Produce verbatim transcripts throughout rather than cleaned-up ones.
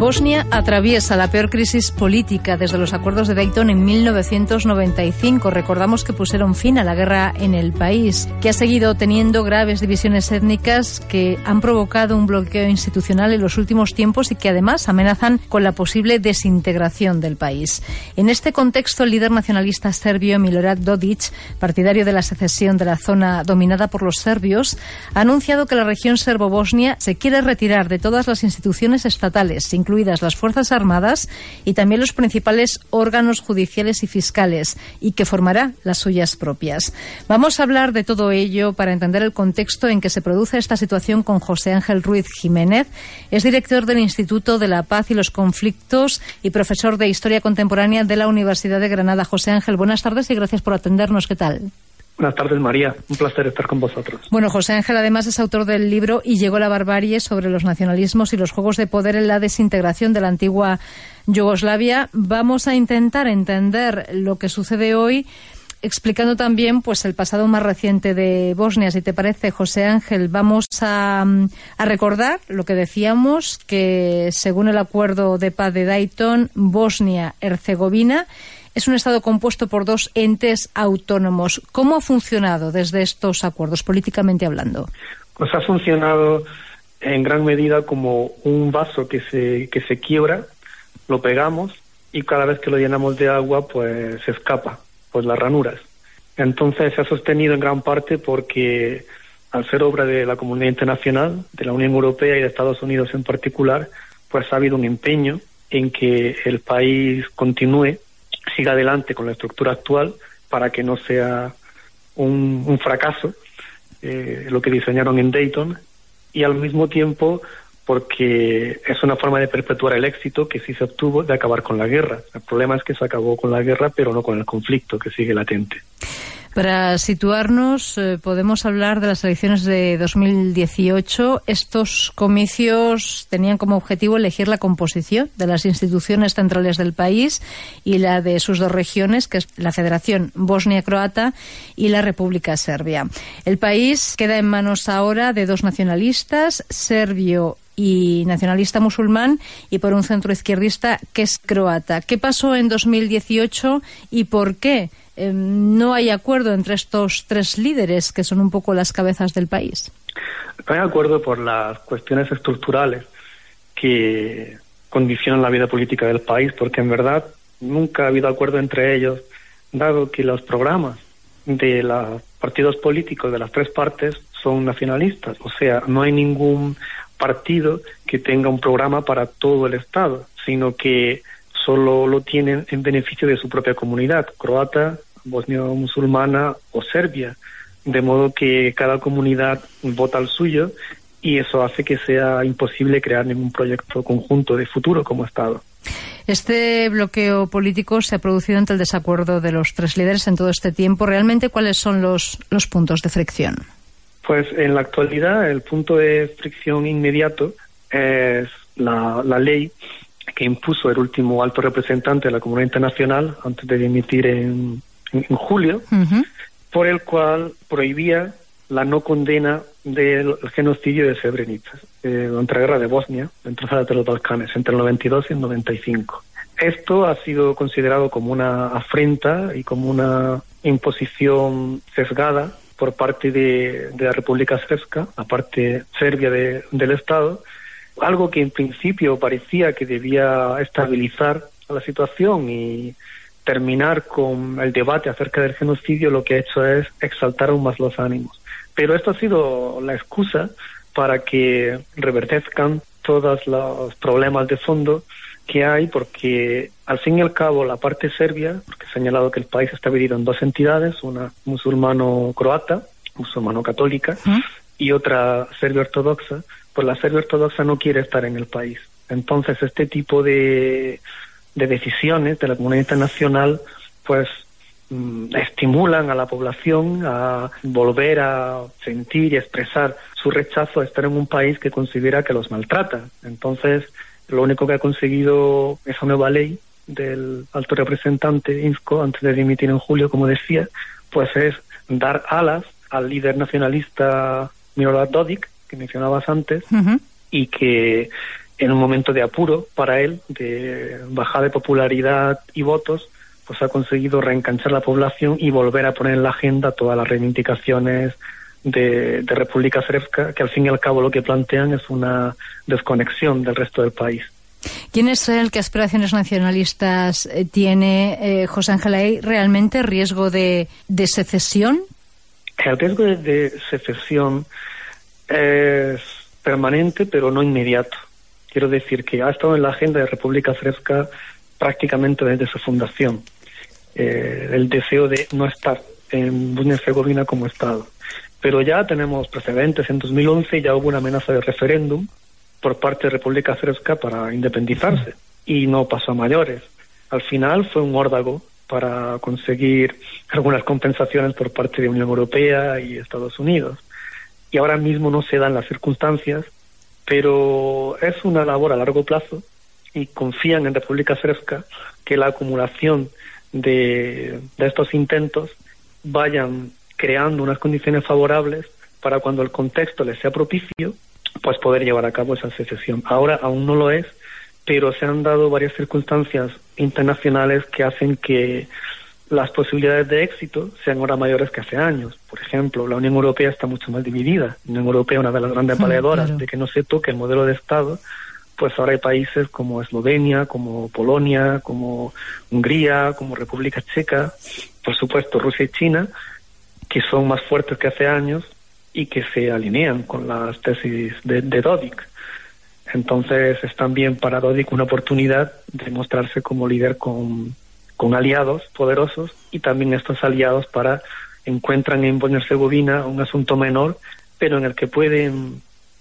Bosnia atraviesa la peor crisis política desde los acuerdos de Dayton en mil novecientos noventa y cinco. Recordamos que pusieron fin a la guerra en el país, que ha seguido teniendo graves divisiones étnicas que han provocado un bloqueo institucional en los últimos tiempos y que además amenazan con la posible desintegración del país. En este contexto, el líder nacionalista serbio Milorad Dodik, partidario de la secesión de la zona dominada por los serbios, ha anunciado que la región serbo-bosnia se quiere retirar de todas las instituciones estatales, incluidas las Fuerzas Armadas y también los principales órganos judiciales y fiscales, y que formará las suyas propias. Vamos a hablar de todo ello para entender el contexto en que se produce esta situación con José Ángel Ruiz Jiménez. Es director del Instituto de la Paz y los Conflictos y profesor de Historia Contemporánea de la Universidad de Granada. José Ángel, buenas tardes y gracias por atendernos. ¿Qué tal? Buenas tardes, María. Un placer estar con vosotros. Bueno, José Ángel además es autor del libro Y llegó la barbarie, sobre los nacionalismos y los juegos de poder en la desintegración de la antigua Yugoslavia. Vamos a intentar entender lo que sucede hoy, explicando también pues el pasado más reciente de Bosnia. Si te parece, José Ángel, vamos a, a recordar lo que decíamos, que según el acuerdo de paz de Dayton, Bosnia-Herzegovina es un Estado compuesto por dos entes autónomos. ¿Cómo ha funcionado desde estos acuerdos, políticamente hablando? Pues ha funcionado en gran medida como un vaso que se, que se quiebra, lo pegamos y cada vez que lo llenamos de agua pues se escapa, pues las ranuras. Entonces se ha sostenido en gran parte porque, al ser obra de la comunidad internacional, de la Unión Europea y de Estados Unidos en particular, pues ha habido un empeño en que el país continúe, siga adelante con la estructura actual para que no sea un, un fracaso eh, lo que diseñaron en Dayton, y al mismo tiempo porque es una forma de perpetuar el éxito que sí se obtuvo de acabar con la guerra. El problema es que se acabó con la guerra, pero no con el conflicto que sigue latente. Para situarnos, eh, podemos hablar de las elecciones de dos mil dieciocho. Estos comicios tenían como objetivo elegir la composición de las instituciones centrales del país y la de sus dos regiones, que es la Federación Bosnia-Croata y la República Serbia. El país queda en manos ahora de dos nacionalistas, serbio y nacionalista musulmán, y por un centro izquierdista que es croata. ¿Qué pasó en dos mil dieciocho y por qué eh, no hay acuerdo entre estos tres líderes que son un poco las cabezas del país? No hay acuerdo por las cuestiones estructurales que condicionan la vida política del país, porque en verdad nunca ha habido acuerdo entre ellos, dado que los programas de los partidos políticos de las tres partes son nacionalistas. O sea, no hay ningún partido que tenga un programa para todo el Estado, sino que solo lo tienen en beneficio de su propia comunidad, croata, bosnio-musulmana o serbia, de modo que cada comunidad vota al suyo y eso hace que sea imposible crear ningún proyecto conjunto de futuro como Estado. Este bloqueo político se ha producido ante el desacuerdo de los tres líderes en todo este tiempo. ¿Realmente cuáles son los, los puntos de fricción? Pues en la actualidad el punto de fricción inmediato es la, la ley que impuso el último alto representante de la comunidad internacional antes de dimitir en, en, en julio, uh-huh. por el cual prohibía la no condena del genocidio de Srebrenica, eh, durante la guerra de Bosnia, entre los Balcanes, entre el noventa y dos y el noventa y cinco. Esto ha sido considerado como una afrenta y como una imposición sesgada por parte de, de la República Srpska, la parte serbia de, del Estado, algo que en principio parecía que debía estabilizar la situación y terminar con el debate acerca del genocidio. Lo que ha hecho es exaltar aún más los ánimos. Pero esto ha sido la excusa para que reverdezcan todos los problemas de fondo que hay, porque al fin y al cabo la parte serbia, porque he señalado que el país está dividido en dos entidades, una musulmano-croata, musulmano-católica, ¿Mm? y otra serbio-ortodoxa, pues la serbio-ortodoxa no quiere estar en el país. Entonces este tipo de, de decisiones de la comunidad internacional pues mm, estimulan a la población a volver a sentir y expresar su rechazo a estar en un país que considera que los maltrata. Entonces lo único que ha conseguido esa nueva ley del alto representante Inzko, antes de dimitir en julio, como decía, pues es dar alas al líder nacionalista Milorad Dodik, que mencionabas antes, uh-huh. y que en un momento de apuro para él, de bajada de popularidad y votos, pues ha conseguido reenganchar la población y volver a poner en la agenda todas las reivindicaciones de, de República Srpska, que al fin y al cabo lo que plantean es una desconexión del resto del país. ¿Quién es el que aspiraciones nacionalistas eh, tiene, eh, José Ángel? ¿Hay realmente riesgo de, de secesión? El riesgo de, de secesión es permanente, pero no inmediato. Quiero decir que ha estado en la agenda de República Srpska prácticamente desde su fundación. Eh, el deseo de no estar en Bosnia y Herzegovina como Estado. Pero ya tenemos precedentes. En dos mil once ya hubo una amenaza de referéndum por parte de República Srpska para independizarse y no pasó a mayores. Al final fue un órdago para conseguir algunas compensaciones por parte de Unión Europea y Estados Unidos. Y ahora mismo no se dan las circunstancias, pero es una labor a largo plazo y confían en República Srpska que la acumulación de, de estos intentos vayan creando unas condiciones favorables para cuando el contexto les sea propicio, pues poder llevar a cabo esa secesión. Ahora aún no lo es, pero se han dado varias circunstancias internacionales que hacen que las posibilidades de éxito sean ahora mayores que hace años. Por ejemplo, la Unión Europea está mucho más dividida. La Unión Europea, una de las grandes peleadoras claro. de que no se toque el modelo de Estado, pues ahora hay países como Eslovenia, como Polonia, como Hungría, como República Checa, por supuesto Rusia y China, que son más fuertes que hace años y que se alinean con las tesis de, de Dodik. Entonces es también para Dodik una oportunidad de mostrarse como líder con, con aliados poderosos, y también estos aliados para encuentran en Bosnia y Herzegovina un asunto menor, pero en el que pueden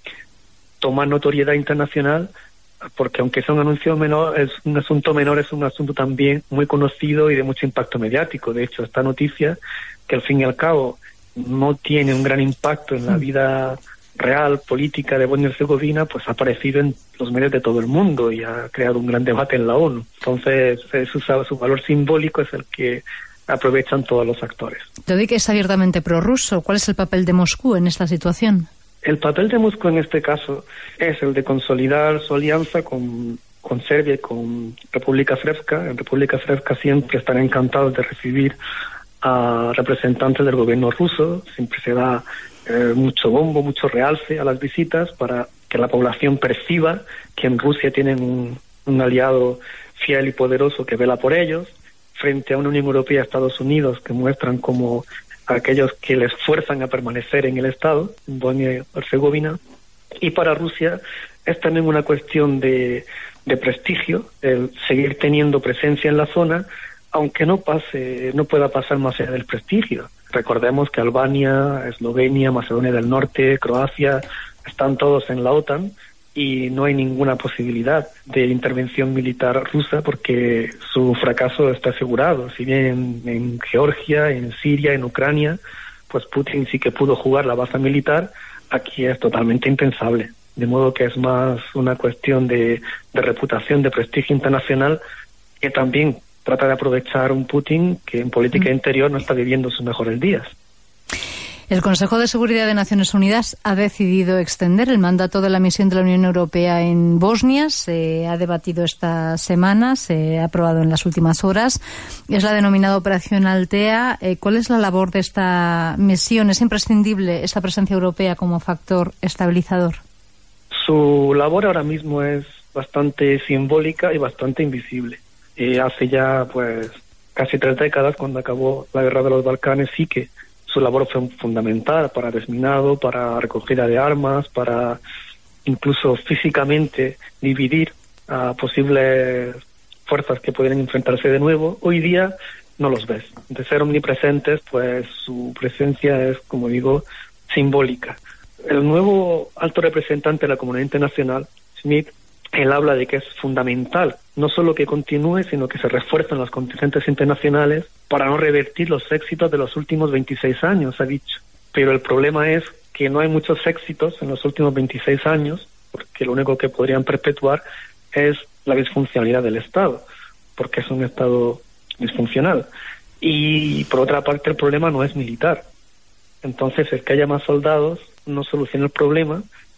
tomar notoriedad internacional, porque aunque sea un anuncio menor, es un asunto menor, es un asunto también muy conocido y de mucho impacto mediático. De hecho, esta noticia, que al fin y al cabo no tiene un gran impacto en la vida real, política de Bosnia y Herzegovina, pues ha aparecido en los medios de todo el mundo y ha creado un gran debate en la ONU. Entonces, su, su valor simbólico es el que aprovechan todos los actores. Dodik es abiertamente prorruso. ¿Cuál es el papel de Moscú en esta situación? El papel de Moscú en este caso es el de consolidar su alianza con, con Serbia y con República Srpska. En República Srpska siempre están encantados de recibir a representantes del gobierno ruso. Siempre se da eh, mucho bombo, mucho realce a las visitas para que la población perciba que en Rusia tienen un, un aliado fiel y poderoso que vela por ellos, frente a una Unión Europea y Estados Unidos que muestran como aquellos que les fuerzan a permanecer en el Estado, en Bosnia y Herzegovina. Y para Rusia es también una cuestión de, de prestigio, el seguir teniendo presencia en la zona, aunque no pase, no pueda pasar más allá del prestigio. Recordemos que Albania, Eslovenia, Macedonia del Norte, Croacia, están todos en la OTAN y no hay ninguna posibilidad de intervención militar rusa porque su fracaso está asegurado. Si bien en, en Georgia, en Siria, en Ucrania, pues Putin sí que pudo jugar la baza militar, aquí es totalmente impensable. De modo que es más una cuestión de, de reputación, de prestigio internacional, que también trata de aprovechar un Putin que en política interior no está viviendo sus mejores días. El Consejo de Seguridad de Naciones Unidas ha decidido extender el mandato de la misión de la Unión Europea en Bosnia. Se ha debatido esta semana, se ha aprobado en las últimas horas. Es la denominada Operación Altea. Eh, ¿Cuál es la labor de esta misión? ¿Es imprescindible esta presencia europea como factor estabilizador? Su labor ahora mismo es bastante simbólica y bastante invisible. Eh, hace ya pues casi tres décadas, cuando acabó la guerra de los Balcanes, sí que su labor fue fundamental para desminado, para recogida de armas, para incluso físicamente dividir a posibles fuerzas que pudieran enfrentarse de nuevo. Hoy día no los ves. De ser omnipresentes, pues su presencia es, como digo, simbólica. El nuevo alto representante de la comunidad internacional, Smith, él habla de que es fundamental no solo que continúe, sino que se refuercen los contingentes internacionales para no revertir los éxitos de los últimos veintiséis años, ha dicho. Pero el problema es que no hay muchos éxitos en los últimos veintiséis años, porque lo único que podrían perpetuar es la disfuncionalidad del Estado, porque es un Estado disfuncional. Y por otra parte el problema no es militar. Entonces el que haya más soldados no soluciona el problema,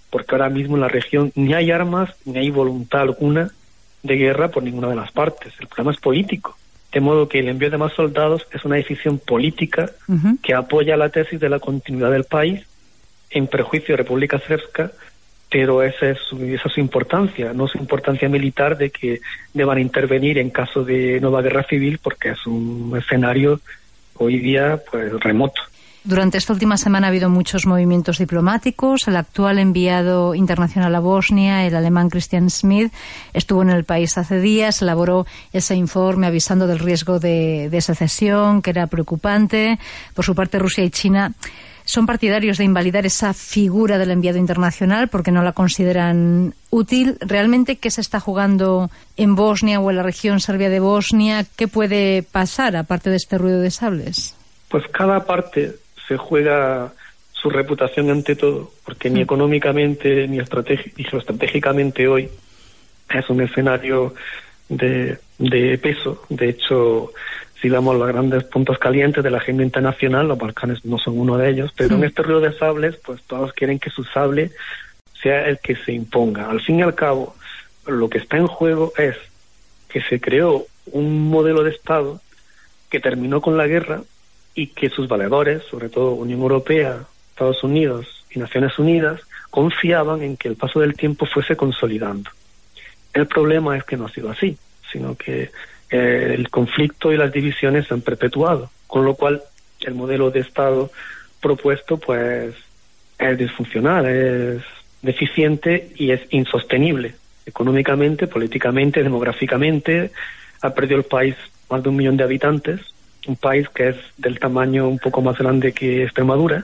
porque ahora mismo en la región ni hay armas ni hay voluntad alguna de guerra por ninguna de las partes. El problema es político. De modo que el envío de más soldados es una decisión política uh-huh. que apoya la tesis de la continuidad del país en perjuicio de República Srpska, pero esa es, su, esa es su importancia, no su importancia militar de que deban intervenir en caso de nueva guerra civil, porque es un escenario hoy día pues remoto. Durante esta última semana ha habido muchos movimientos diplomáticos. El actual enviado internacional a Bosnia, el alemán Christian Schmidt, estuvo en el país hace días, elaboró ese informe avisando del riesgo de, de secesión, que era preocupante. Por su parte, Rusia y China son partidarios de invalidar esa figura del enviado internacional porque no la consideran útil. ¿Realmente qué se está jugando en Bosnia o en la región serbia de Bosnia? ¿Qué puede pasar aparte de este ruido de sables? Pues cada parte se juega su reputación ante todo, porque ni económicamente ni estratégicamente hoy es un escenario de, de peso. De hecho, si vemos los grandes puntos calientes de la agenda internacional, los Balcanes no son uno de ellos, pero sí. En este ruido de sables, pues todos quieren que su sable sea el que se imponga. Al fin y al cabo, lo que está en juego es que se creó un modelo de Estado que terminó con la guerra y que sus valedores, sobre todo Unión Europea, Estados Unidos y Naciones Unidas, confiaban en que el paso del tiempo fuese consolidando. El problema es que no ha sido así, sino que eh, el conflicto y las divisiones se han perpetuado, con lo cual el modelo de Estado propuesto pues es disfuncional, es deficiente y es insostenible económicamente, políticamente, demográficamente. Ha perdido el país más de un millón de habitantes, un país que es del tamaño un poco más grande que Extremadura.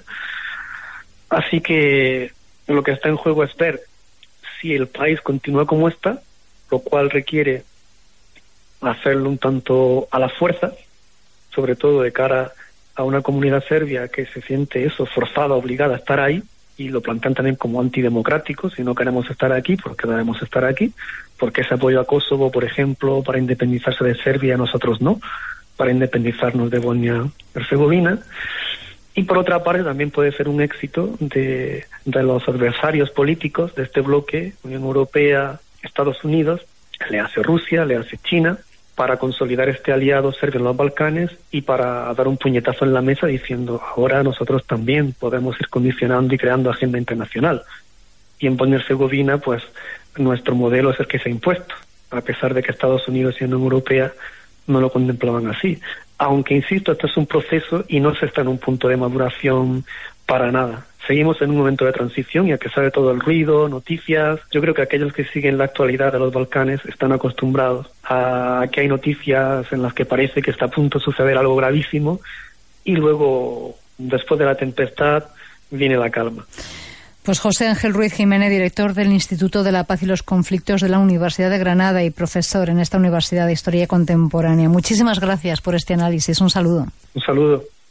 Así que lo que está en juego es ver si el país continúa como está, lo cual requiere hacerlo un tanto a la fuerza, sobre todo de cara a una comunidad serbia que se siente eso, forzada, obligada a estar ahí, y lo plantean también como antidemocrático. Si no queremos estar aquí, ¿por qué debemos estar aquí? Porque ese apoyo a Kosovo, por ejemplo, para independizarse de Serbia, nosotros no, para independizarnos de Bosnia-Herzegovina. Y por otra parte también puede ser un éxito de, de los adversarios políticos de este bloque, Unión Europea, Estados Unidos, le hace Rusia, le hace China, para consolidar este aliado serbio en los Balcanes y para dar un puñetazo en la mesa diciendo ahora nosotros también podemos ir condicionando y creando agenda internacional. Y en Bosnia-Herzegovina pues nuestro modelo es el que se ha impuesto, a pesar de que Estados Unidos y Unión Europea no lo contemplaban así. Aunque, insisto, esto es un proceso y no se está en un punto de maduración para nada. Seguimos en un momento de transición y a pesar de todo el ruido, noticias, yo creo que aquellos que siguen la actualidad de los Balcanes están acostumbrados a que hay noticias en las que parece que está a punto de suceder algo gravísimo y luego, después de la tempestad, viene la calma. Pues José Ángel Ruiz Jiménez, director del Instituto de la Paz y los Conflictos de la Universidad de Granada y profesor en esta Universidad de Historia Contemporánea. Muchísimas gracias por este análisis. Un saludo. Un saludo.